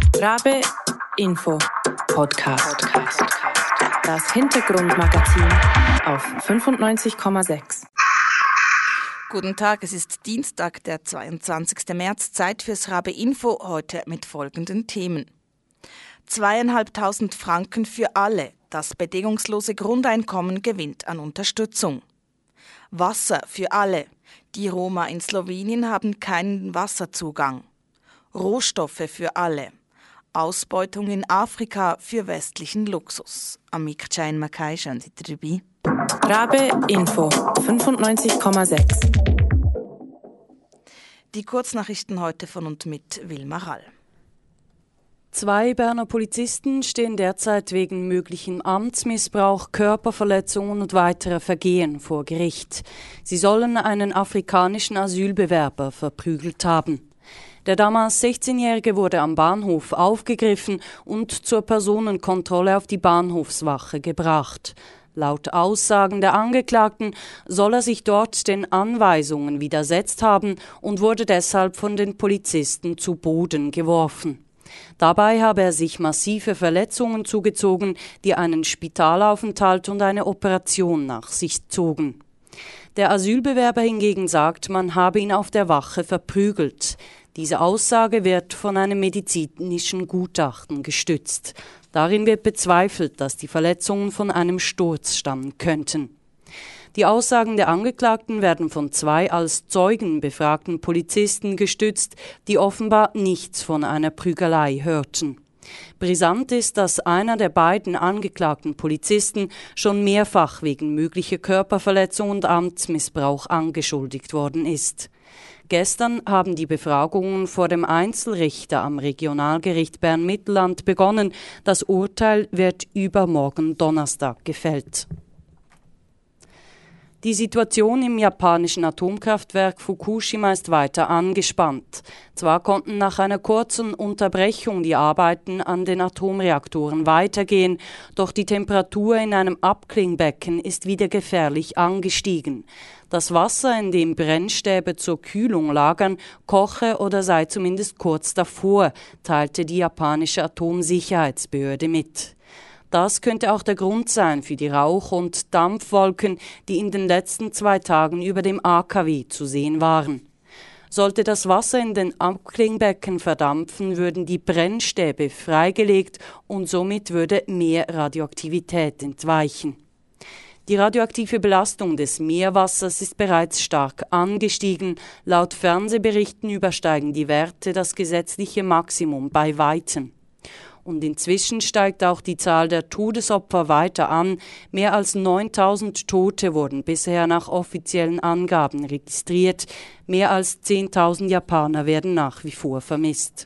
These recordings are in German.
Rabe Info Podcast. Das Hintergrundmagazin auf 95,6. Guten Tag, es ist Dienstag, der 22. März, Zeit fürs Rabe Info, heute mit folgenden Themen. 2.500 Franken für alle, das bedingungslose Grundeinkommen gewinnt an Unterstützung. Wasser für alle, die Roma in Slowenien haben keinen Wasserzugang. Rohstoffe für alle, Ausbeutung in Afrika für westlichen Luxus. Amik Chain Makai, schön seid ihr dabei. Rabe Info 95,6. Die Kurznachrichten heute von und mit Wilma Rall. 2 Berner Polizisten stehen derzeit wegen möglichem Amtsmissbrauch, Körperverletzungen und weiterer Vergehen vor Gericht. Sie sollen einen afrikanischen Asylbewerber verprügelt haben. Der damals 16-Jährige wurde am Bahnhof aufgegriffen und zur Personenkontrolle auf die Bahnhofswache gebracht. Laut Aussagen der Angeklagten soll er sich dort den Anweisungen widersetzt haben und wurde deshalb von den Polizisten zu Boden geworfen. Dabei habe er sich massive Verletzungen zugezogen, die einen Spitalaufenthalt und eine Operation nach sich zogen. Der Asylbewerber hingegen sagt, man habe ihn auf der Wache verprügelt. Diese Aussage wird von einem medizinischen Gutachten gestützt. Darin wird bezweifelt, dass die Verletzungen von einem Sturz stammen könnten. Die Aussagen der Angeklagten werden von 2 als Zeugen befragten Polizisten gestützt, die offenbar nichts von einer Prügelei hörten. Brisant ist, dass einer der beiden angeklagten Polizisten schon mehrfach wegen möglicher Körperverletzung und Amtsmissbrauch angeschuldigt worden ist. Gestern haben die Befragungen vor dem Einzelrichter am Regionalgericht Bern-Mittelland begonnen. Das Urteil wird übermorgen Donnerstag gefällt. Die Situation im japanischen Atomkraftwerk Fukushima ist weiter angespannt. Zwar konnten nach einer kurzen Unterbrechung die Arbeiten an den Atomreaktoren weitergehen, doch die Temperatur in einem Abklingbecken ist wieder gefährlich angestiegen. Das Wasser, in dem Brennstäbe zur Kühlung lagern, koche oder sei zumindest kurz davor, teilte die japanische Atomsicherheitsbehörde mit. Das könnte auch der Grund sein für die Rauch- und Dampfwolken, die in den letzten 2 Tagen über dem AKW zu sehen waren. Sollte das Wasser in den Abklingbecken verdampfen, würden die Brennstäbe freigelegt und somit würde mehr Radioaktivität entweichen. Die radioaktive Belastung des Meerwassers ist bereits stark angestiegen. Laut Fernsehberichten übersteigen die Werte das gesetzliche Maximum bei weitem. Und inzwischen steigt auch die Zahl der Todesopfer weiter an. Mehr als 9.000 Tote wurden bisher nach offiziellen Angaben registriert. Mehr als 10.000 Japaner werden nach wie vor vermisst.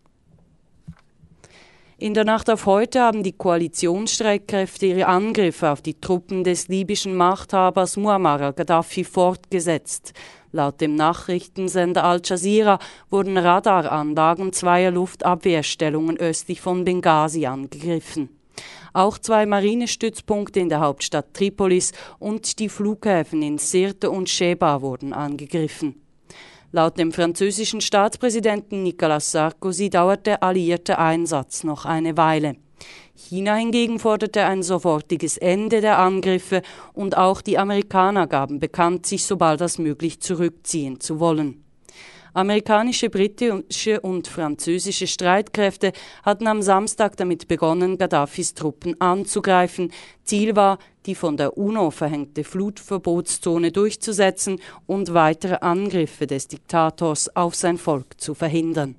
In der Nacht auf heute haben die Koalitionsstreitkräfte ihre Angriffe auf die Truppen des libyschen Machthabers Muammar al-Gaddafi fortgesetzt. Laut dem Nachrichtensender Al Jazeera wurden Radaranlagen 2 Luftabwehrstellungen östlich von Benghazi angegriffen. Auch 2 Marinestützpunkte in der Hauptstadt Tripolis und die Flughäfen in Sirte und Sheba wurden angegriffen. Laut dem französischen Staatspräsidenten Nicolas Sarkozy dauert der alliierte Einsatz noch eine Weile. China hingegen forderte ein sofortiges Ende der Angriffe und auch die Amerikaner gaben bekannt, sich sobald als möglich zurückziehen zu wollen. Amerikanische, britische und französische Streitkräfte hatten am Samstag damit begonnen, Gaddafis Truppen anzugreifen. Ziel war, die von der UNO verhängte Flutverbotszone durchzusetzen und weitere Angriffe des Diktators auf sein Volk zu verhindern.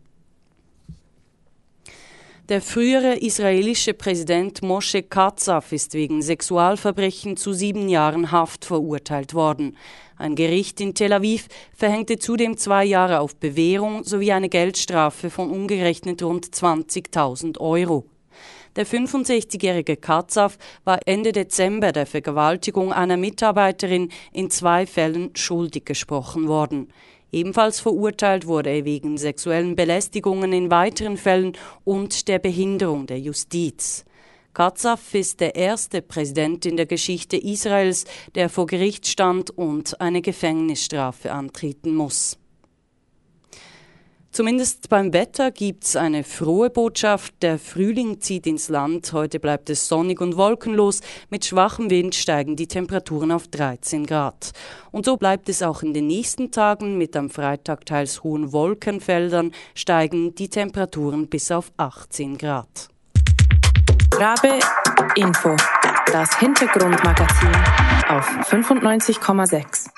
Der frühere israelische Präsident Moshe Katsav ist wegen Sexualverbrechen zu 7 Jahren Haft verurteilt worden. Ein Gericht in Tel Aviv verhängte zudem 2 Jahre auf Bewährung sowie eine Geldstrafe von umgerechnet rund 20.000 Euro. Der 65-jährige Katsav war Ende Dezember der Vergewaltigung einer Mitarbeiterin in 2 Fällen schuldig gesprochen worden. Ebenfalls verurteilt wurde er wegen sexuellen Belästigungen in weiteren Fällen und der Behinderung der Justiz. Katsav ist der erste Präsident in der Geschichte Israels, der vor Gericht stand und eine Gefängnisstrafe antreten muss. Zumindest beim Wetter gibt's eine frohe Botschaft. Der Frühling zieht ins Land. Heute bleibt es sonnig und wolkenlos. Mit schwachem Wind steigen die Temperaturen auf 13 Grad. Und so bleibt es auch in den nächsten Tagen. Mit am Freitag teils hohen Wolkenfeldern steigen die Temperaturen bis auf 18 Grad. Rabe Info. Das Hintergrundmagazin auf 95,6.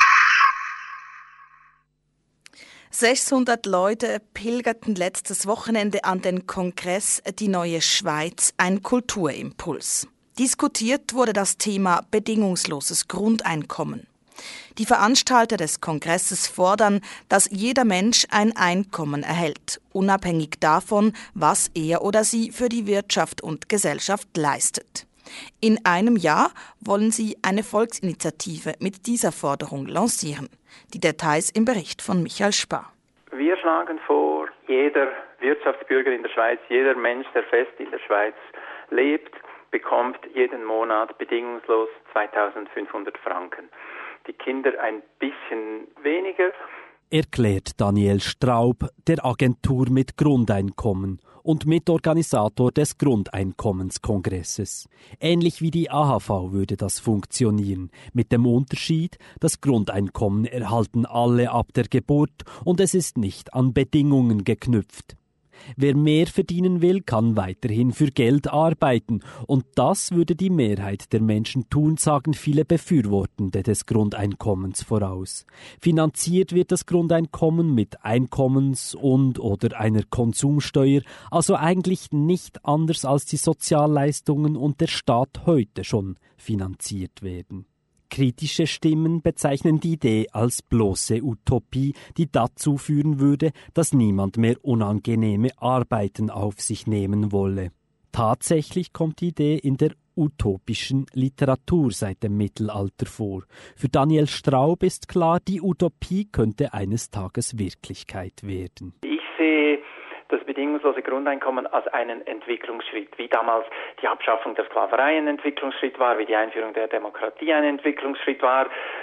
600 Leute pilgerten letztes Wochenende an den Kongress Die neue Schweiz, ein Kulturimpuls. Diskutiert wurde das Thema bedingungsloses Grundeinkommen. Die Veranstalter des Kongresses fordern, dass jeder Mensch ein Einkommen erhält, unabhängig davon, was er oder sie für die Wirtschaft und Gesellschaft leistet. In einem Jahr wollen sie eine Volksinitiative mit dieser Forderung lancieren. Die Details im Bericht von Michael Spar. Wir schlagen vor, jeder Wirtschaftsbürger in der Schweiz, jeder Mensch, der fest in der Schweiz lebt, bekommt jeden Monat bedingungslos 2.500 Franken. Die Kinder ein bisschen weniger. Erklärt Daniel Straub der Agentur mit Grundeinkommen und Mitorganisator des Grundeinkommenskongresses. Ähnlich wie die AHV würde das funktionieren, mit dem Unterschied, das Grundeinkommen erhalten alle ab der Geburt und es ist nicht an Bedingungen geknüpft. Wer mehr verdienen will, kann weiterhin für Geld arbeiten. Und das würde die Mehrheit der Menschen tun, sagen viele Befürwortende des Grundeinkommens voraus. Finanziert wird das Grundeinkommen mit Einkommens- oder einer Konsumsteuer, also eigentlich nicht anders als die Sozialleistungen und der Staat heute schon finanziert werden. Kritische Stimmen bezeichnen die Idee als bloße Utopie, die dazu führen würde, dass niemand mehr unangenehme Arbeiten auf sich nehmen wolle. Tatsächlich kommt die Idee in der utopischen Literatur seit dem Mittelalter vor. Für Daniel Straub ist klar, die Utopie könnte eines Tages Wirklichkeit werden. Ich sehe das bedingungslose Grundeinkommen als einen Entwicklungsschritt, wie damals die Abschaffung der Sklaverei ein Entwicklungsschritt war, wie die Einführung der Demokratie ein Entwicklungsschritt war.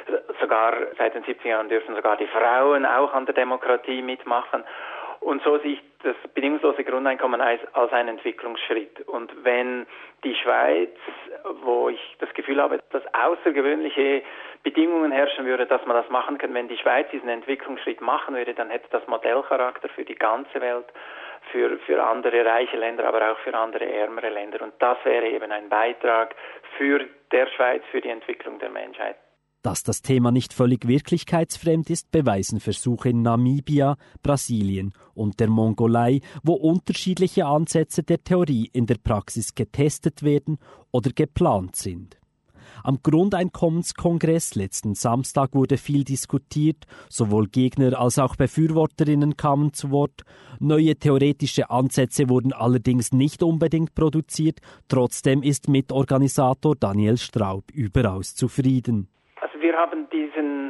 Sogar seit den 70er Jahren dürfen sogar die Frauen auch an der Demokratie mitmachen. Und so sehe ich das bedingungslose Grundeinkommen als einen Entwicklungsschritt. Und wenn die Schweiz, wo ich das Gefühl habe, dass außergewöhnliche Bedingungen herrschen würde, dass man das machen kann, wenn die Schweiz diesen Entwicklungsschritt machen würde, dann hätte das Modellcharakter für die ganze Welt, für andere reiche Länder, aber auch für andere ärmere Länder. Und das wäre eben ein Beitrag für der Schweiz, für die Entwicklung der Menschheit. Dass das Thema nicht völlig wirklichkeitsfremd ist, beweisen Versuche in Namibia, Brasilien und der Mongolei, wo unterschiedliche Ansätze der Theorie in der Praxis getestet werden oder geplant sind. Am Grundeinkommenskongress letzten Samstag wurde viel diskutiert, sowohl Gegner als auch Befürworterinnen kamen zu Wort. Neue theoretische Ansätze wurden allerdings nicht unbedingt produziert, trotzdem ist Mitorganisator Daniel Straub überaus zufrieden. Also wir haben diesen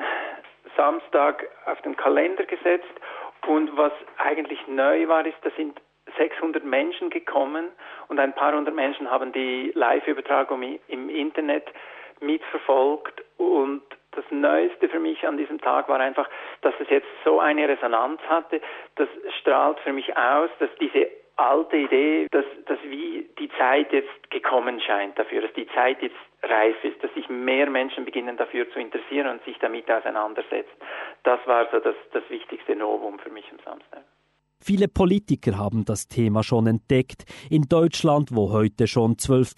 Samstag auf den Kalender gesetzt und was eigentlich neu war, ist, da sind 600 Menschen gekommen und ein paar hundert Menschen haben die Live-Übertragung im Internet mitverfolgt und das Neueste für mich an diesem Tag war einfach, dass es jetzt so eine Resonanz hatte. Das strahlt für mich aus, dass diese alte Idee, dass wie die Zeit jetzt gekommen scheint dafür, dass die Zeit jetzt reif ist, dass sich mehr Menschen beginnen dafür zu interessieren und sich damit auseinandersetzen. Das war so das wichtigste Novum für mich am Samstag. Viele Politiker haben das Thema schon entdeckt. In Deutschland, wo heute schon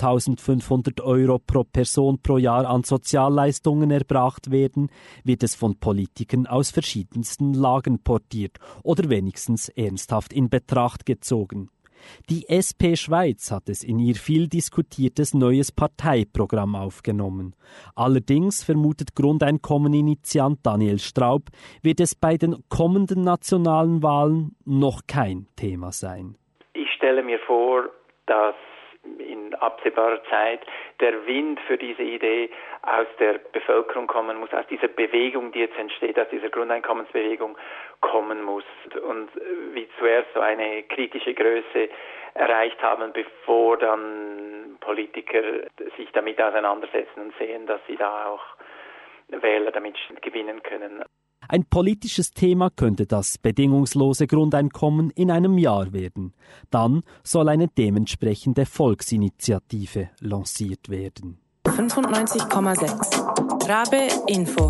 12.500 € pro Person pro Jahr an Sozialleistungen erbracht werden, wird es von Politikern aus verschiedensten Lagen portiert oder wenigstens ernsthaft in Betracht gezogen. Die SP Schweiz hat es in ihr viel diskutiertes neues Parteiprogramm aufgenommen. Allerdings, vermutet Grundeinkommen-Initiant Daniel Straub, wird es bei den kommenden nationalen Wahlen noch kein Thema sein. Ich stelle mir vor, dass in absehbarer Zeit der Wind für diese Idee aus der Bevölkerung kommen muss, aus dieser Bewegung, die jetzt entsteht, aus dieser Grundeinkommensbewegung kommen muss und wie zuerst so eine kritische Größe erreicht haben, bevor dann Politiker sich damit auseinandersetzen und sehen, dass sie da auch Wähler damit gewinnen können. Ein politisches Thema könnte das bedingungslose Grundeinkommen in einem Jahr werden. Dann soll eine dementsprechende Volksinitiative lanciert werden. 95,6 Rabe Info.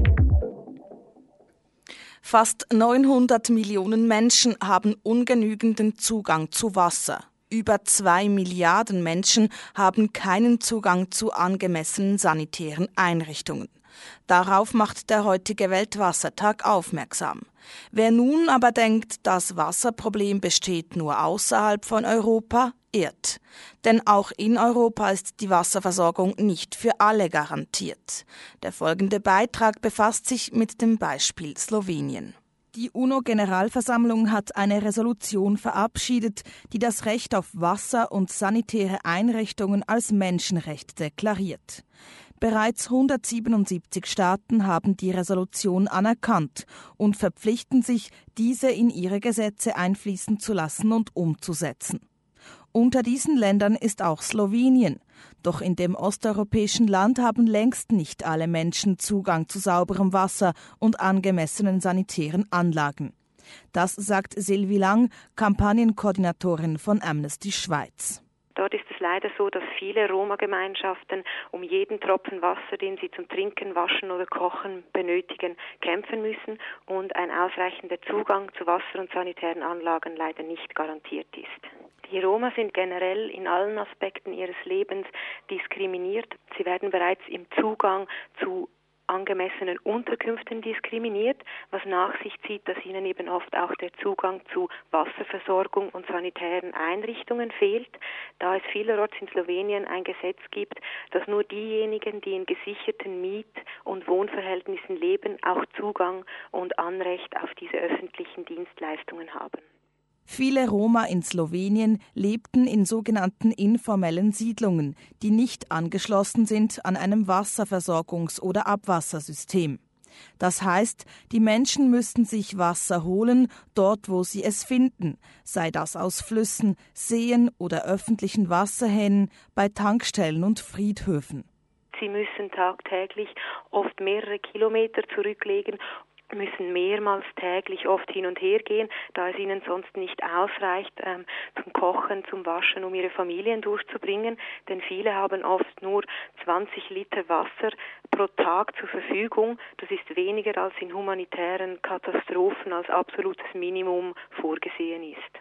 Fast 900 Millionen Menschen haben ungenügenden Zugang zu Wasser. Über 2 Milliarden Menschen haben keinen Zugang zu angemessenen sanitären Einrichtungen. Darauf macht der heutige Weltwassertag aufmerksam. Wer nun aber denkt, das Wasserproblem besteht nur außerhalb von Europa, irrt. Denn auch in Europa ist die Wasserversorgung nicht für alle garantiert. Der folgende Beitrag befasst sich mit dem Beispiel Slowenien. Die UNO-Generalversammlung hat eine Resolution verabschiedet, die das Recht auf Wasser und sanitäre Einrichtungen als Menschenrecht deklariert. Bereits 177 Staaten haben die Resolution anerkannt und verpflichten sich, diese in ihre Gesetze einfließen zu lassen und umzusetzen. Unter diesen Ländern ist auch Slowenien. Doch in dem osteuropäischen Land haben längst nicht alle Menschen Zugang zu sauberem Wasser und angemessenen sanitären Anlagen. Das sagt Sylvie Lang, Kampagnenkoordinatorin von Amnesty Schweiz. Dort ist es leider so, dass viele Roma-Gemeinschaften um jeden Tropfen Wasser, den sie zum Trinken, Waschen oder Kochen benötigen, kämpfen müssen und ein ausreichender Zugang zu Wasser- und sanitären Anlagen leider nicht garantiert ist. Die Roma sind generell in allen Aspekten ihres Lebens diskriminiert. Sie werden bereits im Zugang zu angemessenen Unterkünften diskriminiert, was nach sich zieht, dass ihnen eben oft auch der Zugang zu Wasserversorgung und sanitären Einrichtungen fehlt, da es vielerorts in Slowenien ein Gesetz gibt, dass nur diejenigen, die in gesicherten Miet- und Wohnverhältnissen leben, auch Zugang und Anrecht auf diese öffentlichen Dienstleistungen haben. Viele Roma in Slowenien lebten in sogenannten informellen Siedlungen, die nicht angeschlossen sind an einem Wasserversorgungs- oder Abwassersystem. Das heißt, die Menschen müssten sich Wasser holen, dort wo sie es finden, sei das aus Flüssen, Seen oder öffentlichen Wasserhähnen, bei Tankstellen und Friedhöfen. Sie müssen tagtäglich oft mehrere Kilometer zurücklegen, müssen mehrmals täglich oft hin und her gehen, da es ihnen sonst nicht ausreicht, zum Kochen, zum Waschen, um ihre Familien durchzubringen. Denn viele haben oft nur 20 Liter Wasser pro Tag zur Verfügung. Das ist weniger als in humanitären Katastrophen als absolutes Minimum vorgesehen ist.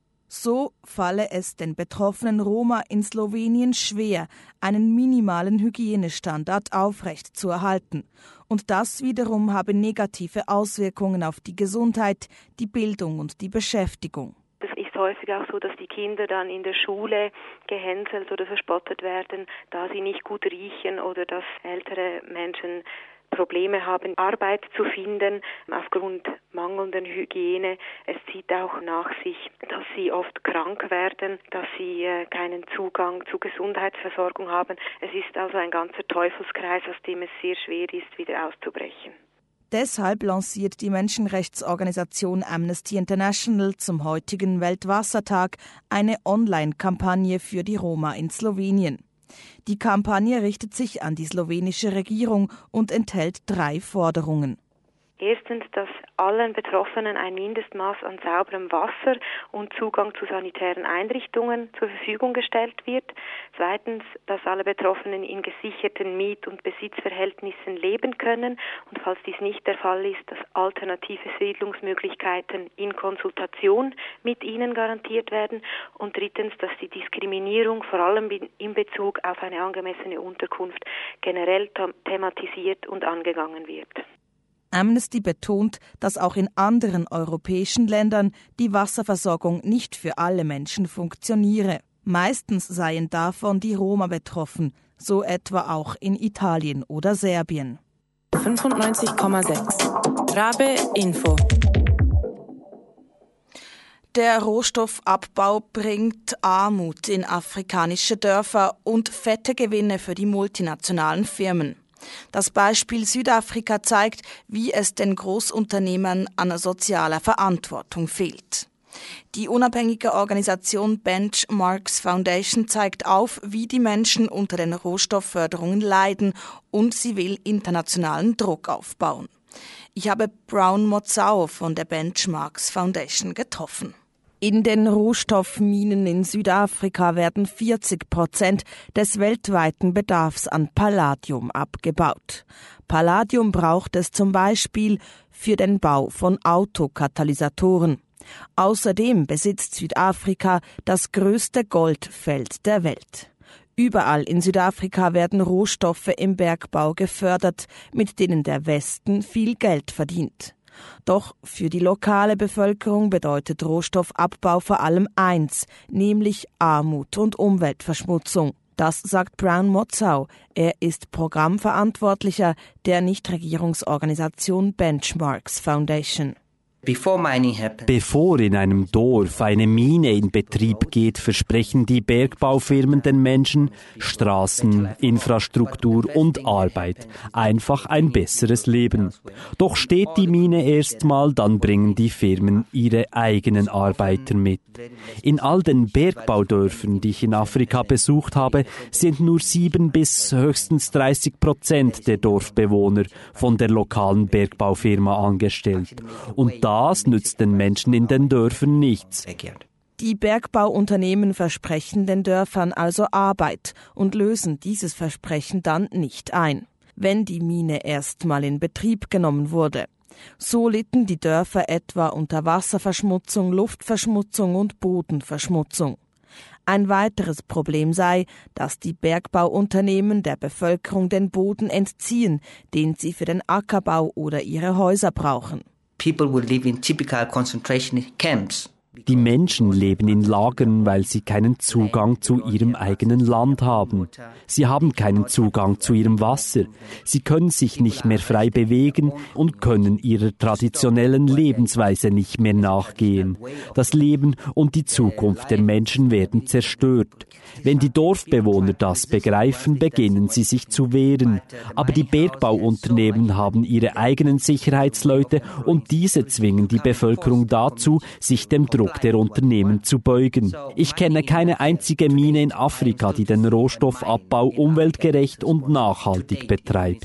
So falle es den betroffenen Roma in Slowenien schwer, einen minimalen Hygienestandard aufrechtzuerhalten. Und das wiederum habe negative Auswirkungen auf die Gesundheit, die Bildung und die Beschäftigung. Es ist häufig auch so, dass die Kinder dann in der Schule gehänselt oder verspottet werden, da sie nicht gut riechen oder dass ältere Menschen Probleme haben, Arbeit zu finden aufgrund mangelnder Hygiene. Es zieht auch nach sich, dass sie oft krank werden, dass sie keinen Zugang zu Gesundheitsversorgung haben. Es ist also ein ganzer Teufelskreis, aus dem es sehr schwer ist, wieder auszubrechen. Deshalb lanciert die Menschenrechtsorganisation Amnesty International zum heutigen Weltwassertag eine Online-Kampagne für die Roma in Slowenien. Die Kampagne richtet sich an die slowenische Regierung und enthält 3 Forderungen. Erstens, dass allen Betroffenen ein Mindestmaß an sauberem Wasser und Zugang zu sanitären Einrichtungen zur Verfügung gestellt wird. Zweitens, dass alle Betroffenen in gesicherten Miet- und Besitzverhältnissen leben können und falls dies nicht der Fall ist, dass alternative Siedlungsmöglichkeiten in Konsultation mit ihnen garantiert werden. Und drittens, dass die Diskriminierung vor allem in Bezug auf eine angemessene Unterkunft generell thematisiert und angegangen wird. Amnesty betont, dass auch in anderen europäischen Ländern die Wasserversorgung nicht für alle Menschen funktioniere. Meistens seien davon die Roma betroffen, so etwa auch in Italien oder Serbien. 95,6 Rabe Info. Der Rohstoffabbau bringt Armut in afrikanische Dörfer und fette Gewinne für die multinationalen Firmen. Das Beispiel Südafrika zeigt, wie es den Großunternehmern an sozialer Verantwortung fehlt. Die unabhängige Organisation Benchmarks Foundation zeigt auf, wie die Menschen unter den Rohstoffförderungen leiden und sie will internationalen Druck aufbauen. Ich habe Brown Mozau von der Benchmarks Foundation getroffen. In den Rohstoffminen in Südafrika werden 40% des weltweiten Bedarfs an Palladium abgebaut. Palladium braucht es zum Beispiel für den Bau von Autokatalysatoren. Außerdem besitzt Südafrika das größte Goldfeld der Welt. Überall in Südafrika werden Rohstoffe im Bergbau gefördert, mit denen der Westen viel Geld verdient. Doch für die lokale Bevölkerung bedeutet Rohstoffabbau vor allem eins, nämlich Armut und Umweltverschmutzung. Das sagt Brown Mozau. Er ist Programmverantwortlicher der Nichtregierungsorganisation Benchmarks Foundation. Bevor in einem Dorf eine Mine in Betrieb geht, versprechen die Bergbaufirmen den Menschen Straßen, Infrastruktur und Arbeit, einfach ein besseres Leben. Doch steht die Mine erstmal, dann bringen die Firmen ihre eigenen Arbeiter mit. In all den Bergbaudörfern, die ich in Afrika besucht habe, sind nur 7 bis höchstens 30% der Dorfbewohner von der lokalen Bergbaufirma angestellt. Und das nützt den Menschen in den Dörfern nichts. Die Bergbauunternehmen versprechen den Dörfern also Arbeit und lösen dieses Versprechen dann nicht ein, wenn die Mine erstmal in Betrieb genommen wurde. So litten die Dörfer etwa unter Wasserverschmutzung, Luftverschmutzung und Bodenverschmutzung. Ein weiteres Problem sei, dass die Bergbauunternehmen der Bevölkerung den Boden entziehen, den sie für den Ackerbau oder ihre Häuser brauchen. People will live in typical concentration camps. Die Menschen leben in Lagern, weil sie keinen Zugang zu ihrem eigenen Land haben. Sie haben keinen Zugang zu ihrem Wasser. Sie können sich nicht mehr frei bewegen und können ihrer traditionellen Lebensweise nicht mehr nachgehen. Das Leben und die Zukunft der Menschen werden zerstört. Wenn die Dorfbewohner das begreifen, beginnen sie sich zu wehren. Aber die Bergbauunternehmen haben ihre eigenen Sicherheitsleute und diese zwingen die Bevölkerung dazu, sich dem Druck der Unternehmen zu beugen. Ich kenne keine einzige Mine in Afrika, die den Rohstoffabbau umweltgerecht und nachhaltig betreibt.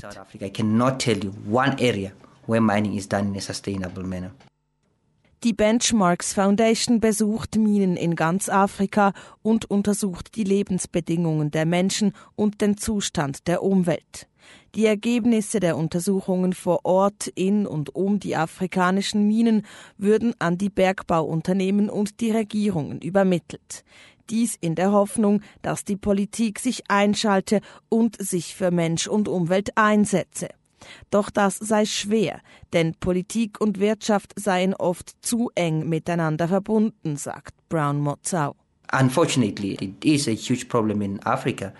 Die Benchmarks Foundation besucht Minen in ganz Afrika und untersucht die Lebensbedingungen der Menschen und den Zustand der Umwelt. Die Ergebnisse der Untersuchungen vor Ort in und um die afrikanischen Minen würden an die Bergbauunternehmen und die Regierungen übermittelt. Dies in der Hoffnung, dass die Politik sich einschalte und sich für Mensch und Umwelt einsetze. Doch das sei schwer, denn Politik und Wirtschaft seien oft zu eng miteinander verbunden, sagt Brown Mozau. Unfortunately, it is a huge problem in Africa.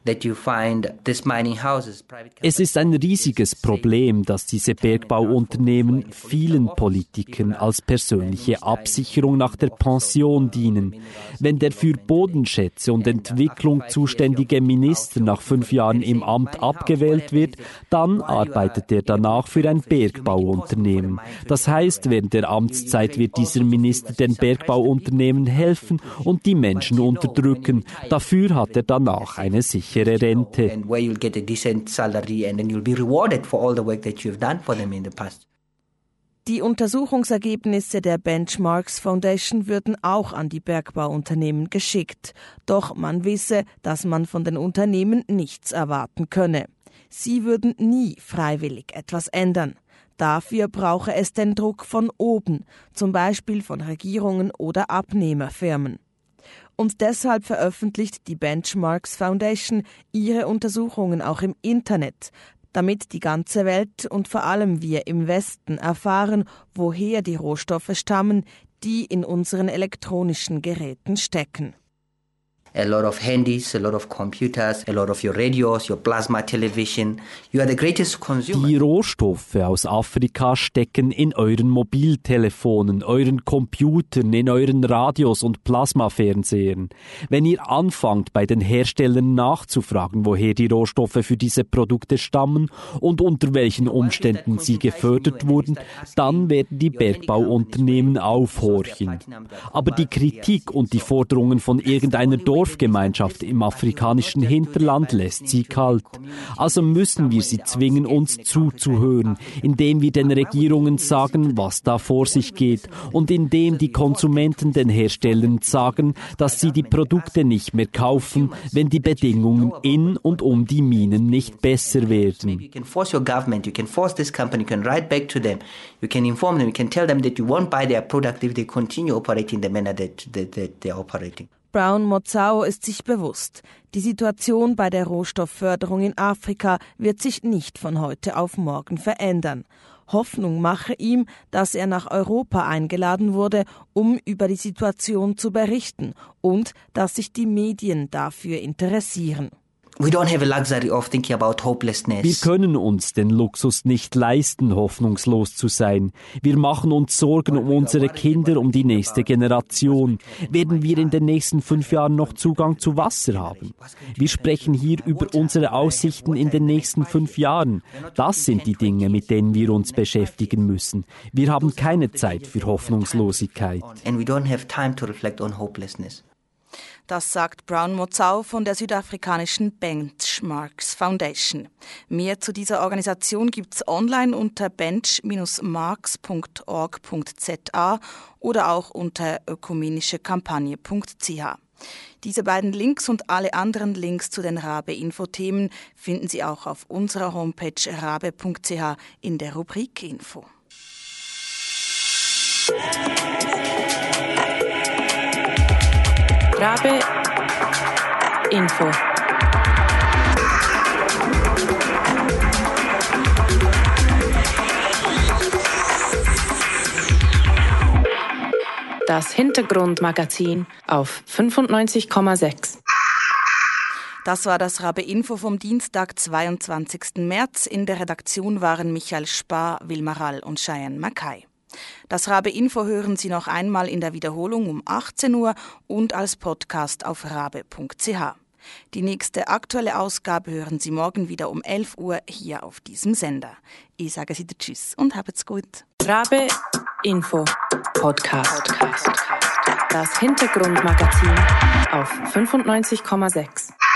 Es ist ein riesiges Problem, dass diese Bergbauunternehmen vielen Politikern als persönliche Absicherung nach der Pension dienen. Wenn der für Bodenschätze und Entwicklung zuständige Minister nach 5 Jahren im Amt abgewählt wird, dann arbeitet er danach für ein Bergbauunternehmen. Das heißt, während der Amtszeit wird dieser Minister den Bergbauunternehmen helfen und die Menschen unterdrücken. Dafür hat er danach eine sichere Rente. Die Untersuchungsergebnisse der Benchmarks Foundation würden auch an die Bergbauunternehmen geschickt. Doch man wisse, dass man von den Unternehmen nichts erwarten könne. Sie würden nie freiwillig etwas ändern. Dafür brauche es den Druck von oben, zum Beispiel von Regierungen oder Abnehmerfirmen. Und deshalb veröffentlicht die Benchmarks Foundation ihre Untersuchungen auch im Internet, damit die ganze Welt und vor allem wir im Westen erfahren, woher die Rohstoffe stammen, die in unseren elektronischen Geräten stecken. A lot of handys, a lot of computers, a lot of your radios, your plasma television. You are the greatest consumer. Die Rohstoffe aus Afrika stecken in euren Mobiltelefonen, euren Computern, in euren Radios und Plasmafernsehern. Wenn ihr anfangt, bei den Herstellern nachzufragen, woher die Rohstoffe für diese Produkte stammen und unter welchen Umständen sie gefördert wurden, dann werden die Bergbauunternehmen aufhorchen. Aber die Kritik und die Forderungen von irgendeiner Dorfgemeinschaft im afrikanischen Hinterland lässt sie kalt. Also müssen wir sie zwingen, uns zuzuhören, indem wir den Regierungen sagen, was da vor sich geht und indem die Konsumenten den Herstellern sagen, dass sie die Produkte nicht mehr kaufen, wenn die Bedingungen in und um die Minen nicht besser werden. You can force your government, you can force this company, you can write back to them, you can inform them, you can tell them that you won't buy their product if they continue operating the manner that they're operating. Brown Mozao ist sich bewusst, die Situation bei der Rohstoffförderung in Afrika wird sich nicht von heute auf morgen verändern. Hoffnung mache ihm, dass er nach Europa eingeladen wurde, um über die Situation zu berichten und dass sich die Medien dafür interessieren. We don't have a luxury of thinking about hopelessness. Wir können uns den Luxus nicht leisten, hoffnungslos zu sein. Wir machen uns Sorgen um unsere Kinder, um die nächste Generation. Werden wir in den nächsten 5 Jahren noch Zugang zu Wasser haben? Wir sprechen hier über unsere Aussichten in den nächsten 5 Jahren. Das sind die Dinge, mit denen wir uns beschäftigen müssen. Wir haben keine Zeit für Hoffnungslosigkeit. And we don't have time to reflect on hopelessness. Das sagt Brown Mozao von der südafrikanischen Benchmarks Foundation. Mehr zu dieser Organisation gibt's online unter bench-marks.org.za oder auch unter ökumenischekampagne.ch. Diese beiden Links und alle anderen Links zu den Rabe-Info-Themen finden Sie auch auf unserer Homepage rabe.ch in der Rubrik Info. Rabe Info. Das Hintergrundmagazin auf 95,6. Das war das Rabe Info vom Dienstag, 22. März. In der Redaktion waren Michael Spar, Wilma Rall und Cheyenne Mackay. Das Rabe Info hören Sie noch einmal in der Wiederholung um 18 Uhr und als Podcast auf rabe.ch. Die nächste aktuelle Ausgabe hören Sie morgen wieder um 11 Uhr hier auf diesem Sender. Ich sage Sie Tschüss und habt's gut. Rabe Info Podcast. Das Hintergrundmagazin auf 95,6.